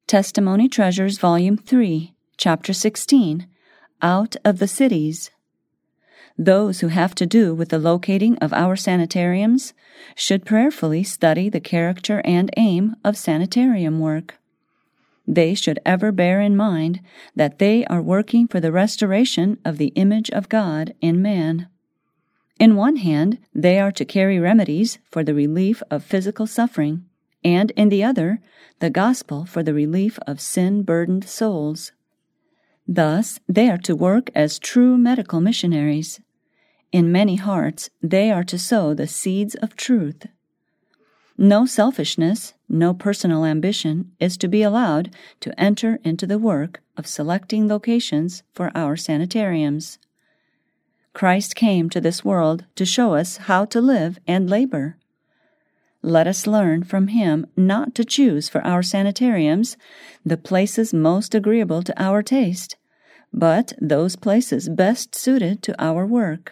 Testimony Treasures, Volume 3, Chapter 16, Out of the Cities. Those who have to do with the locating of our sanitariums should prayerfully study the character and aim of sanitarium work. They should ever bear in mind that they are working for the restoration of the image of God in man. In one hand, they are to carry remedies for the relief of physical suffering, and in the other, the gospel for the relief of sin-burdened souls. Thus, they are to work as true medical missionaries. In many hearts, they are to sow the seeds of truth. No selfishness, no personal ambition is to be allowed to enter into the work of selecting locations for our sanitariums. Christ came to this world to show us how to live and labor. Let us learn from him not to choose for our sanitariums the places most agreeable to our taste, but those places best suited to our work.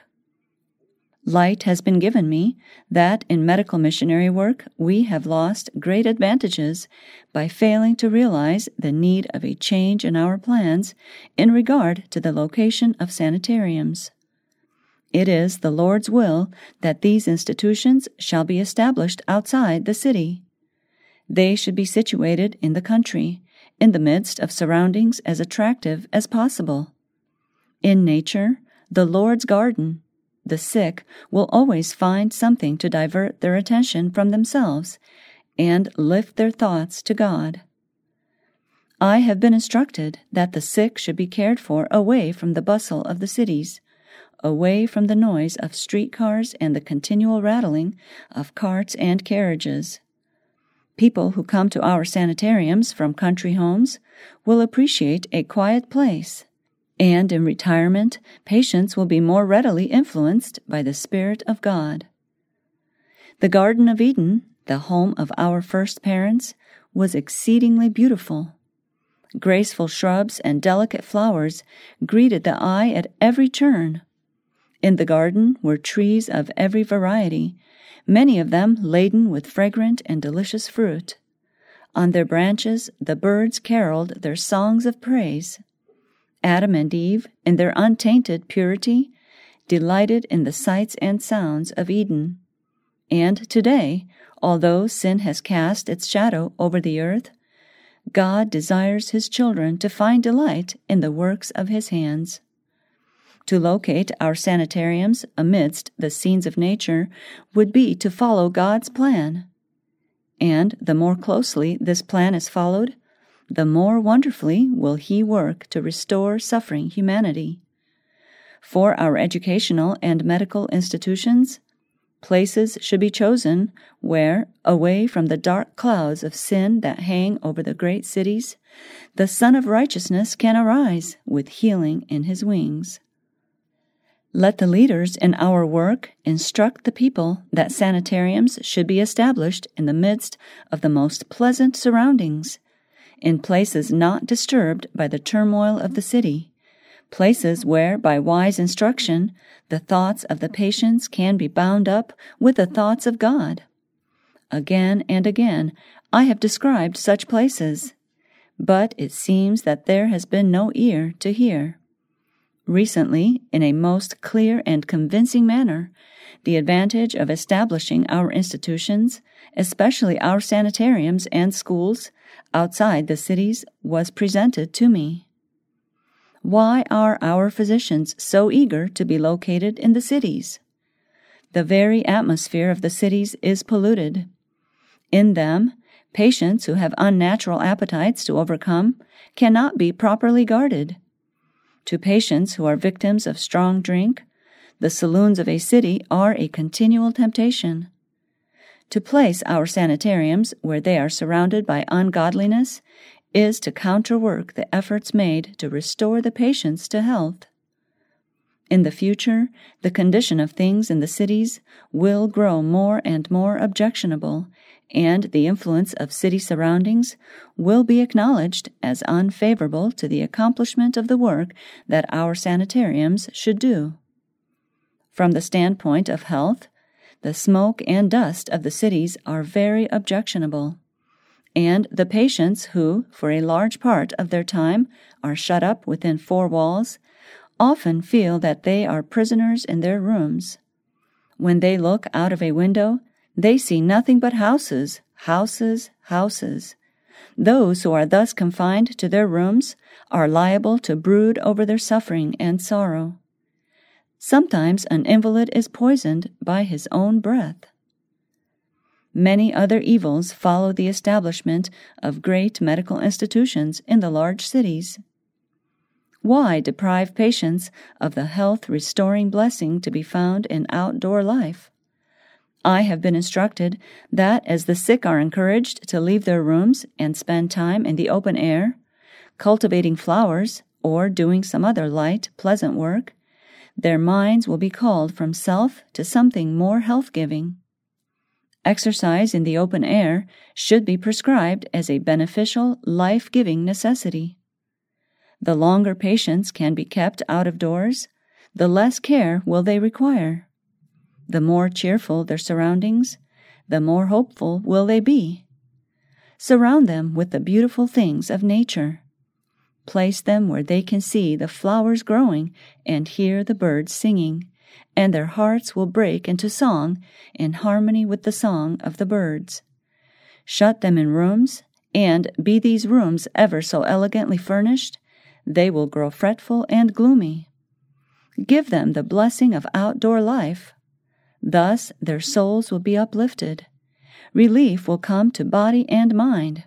Light has been given me that in medical missionary work we have lost great advantages by failing to realize the need of a change in our plans in regard to the location of sanitariums. It is the Lord's will that these institutions shall be established outside the city. They should be situated in the country, in the midst of surroundings as attractive as possible. In nature, the Lord's garden, the sick will always find something to divert their attention from themselves and lift their thoughts to God. I have been instructed that the sick should be cared for away from the bustle of the cities, away from the noise of streetcars and the continual rattling of carts and carriages. People who come to our sanitariums from country homes will appreciate a quiet place, and in retirement, patients will be more readily influenced by the Spirit of God. The Garden of Eden, the home of our first parents, was exceedingly beautiful. Graceful shrubs and delicate flowers greeted the eye at every turn. In the garden were trees of every variety, many of them laden with fragrant and delicious fruit. On their branches the birds caroled their songs of praise. Adam and Eve, in their untainted purity, delighted in the sights and sounds of Eden. And today, although sin has cast its shadow over the earth, God desires his children to find delight in the works of his hands. To locate our sanitariums amidst the scenes of nature would be to follow God's plan. And the more closely this plan is followed, the more wonderfully will he work to restore suffering humanity. For our educational and medical institutions, places should be chosen where, away from the dark clouds of sin that hang over the great cities, the Son of Righteousness can arise with healing in his wings. Let the leaders in our work instruct the people that sanitariums should be established in the midst of the most pleasant surroundings, in places not disturbed by the turmoil of the city, places where, by wise instruction, the thoughts of the patients can be bound up with the thoughts of God. Again and again I have described such places, but it seems that there has been no ear to hear. Recently, in a most clear and convincing manner, the advantage of establishing our institutions, especially our sanitariums and schools, outside the cities was presented to me. Why are our physicians so eager to be located in the cities? The very atmosphere of the cities is polluted. In them, patients who have unnatural appetites to overcome cannot be properly guarded. To patients who are victims of strong drink, the saloons of a city are a continual temptation. To place our sanitariums where they are surrounded by ungodliness is to counterwork the efforts made to restore the patients to health. In the future, the condition of things in the cities will grow more and more objectionable, and the influence of city surroundings will be acknowledged as unfavorable to the accomplishment of the work that our sanitariums should do. From the standpoint of health, the smoke and dust of the cities are very objectionable. and the patients who, for a large part of their time, are shut up within 4 walls, often feel that they are prisoners in their rooms. When they look out of a window, they see nothing but houses, houses, houses. Those who are thus confined to their rooms are liable to brood over their suffering and sorrow. Sometimes an invalid is poisoned by his own breath. Many other evils follow the establishment of great medical institutions in the large cities. Why deprive patients of the health-restoring blessing to be found in outdoor life? I have been instructed that as the sick are encouraged to leave their rooms and spend time in the open air, cultivating flowers or doing some other light, pleasant work, their minds will be called from self to something more health-giving. Exercise in the open air should be prescribed as a beneficial, life-giving necessity. The longer patients can be kept out of doors, the less care will they require. The more cheerful their surroundings, the more hopeful will they be. Surround them with the beautiful things of nature. Place them where they can see the flowers growing and hear the birds singing, and their hearts will break into song in harmony with the song of the birds. Shut them in rooms, and be these rooms ever so elegantly furnished, they will grow fretful and gloomy. Give them the blessing of outdoor life. Thus their souls will be uplifted. Relief will come to body and mind.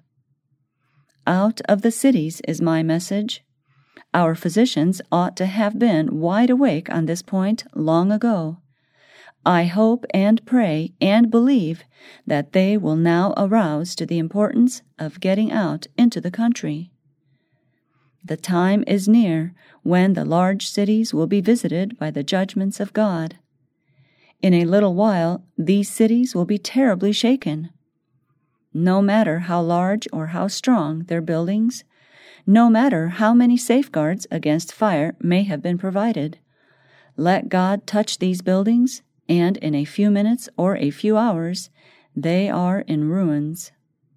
Out of the cities is my message. Our physicians ought to have been wide awake on this point long ago. I hope and pray and believe that they will now arouse to the importance of getting out into the country. The time is near when the large cities will be visited by the judgments of God. In a little while, these cities will be terribly shaken. No matter how large or how strong their buildings, no matter how many safeguards against fire may have been provided, let God touch these buildings, and in a few minutes or a few hours, they are in ruins.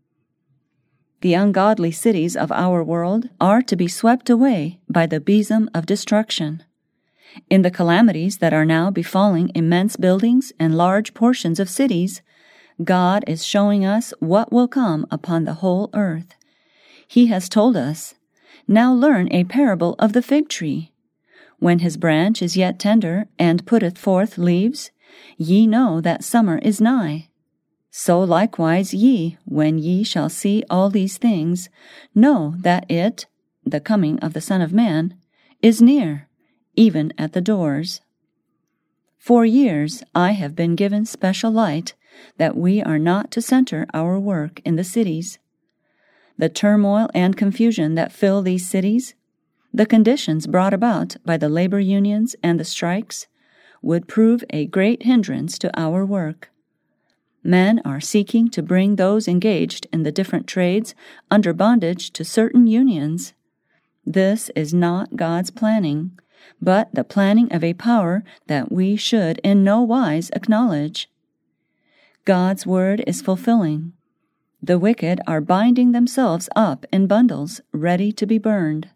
The ungodly cities of our world are to be swept away by the besom of destruction. In the calamities that are now befalling immense buildings and large portions of cities, God is showing us what will come upon the whole earth. He has told us, "Now learn a parable of the fig tree. When his branch is yet tender, and putteth forth leaves, ye know that summer is nigh. So likewise ye, when ye shall see all these things, know that it, the coming of the Son of Man, is near, even at the doors." For years I have been given special light that we are not to center our work in the cities. The turmoil and confusion that fill these cities, the conditions brought about by the labor unions and the strikes, would prove a great hindrance to our work. Men are seeking to bring those engaged in the different trades under bondage to certain unions. This is not God's planning, but the planning of a power that we should in no wise acknowledge. God's word is fulfilling. The wicked are binding themselves up in bundles, ready to be burned.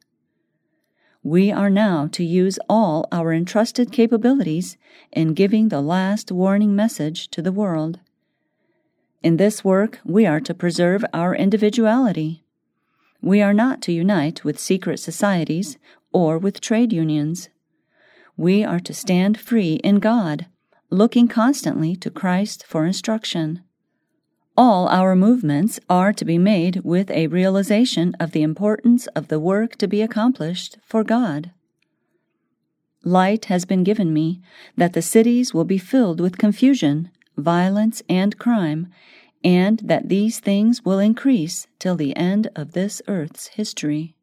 We are now to use all our entrusted capabilities in giving the last warning message to the world. In this work, we are to preserve our individuality. We are not to unite with secret societies or with trade unions. We are to stand free in God, looking constantly to Christ for instruction. All our movements are to be made with a realization of the importance of the work to be accomplished for God. Light has been given me that the cities will be filled with confusion, violence, and crime, and that these things will increase till the end of this earth's history.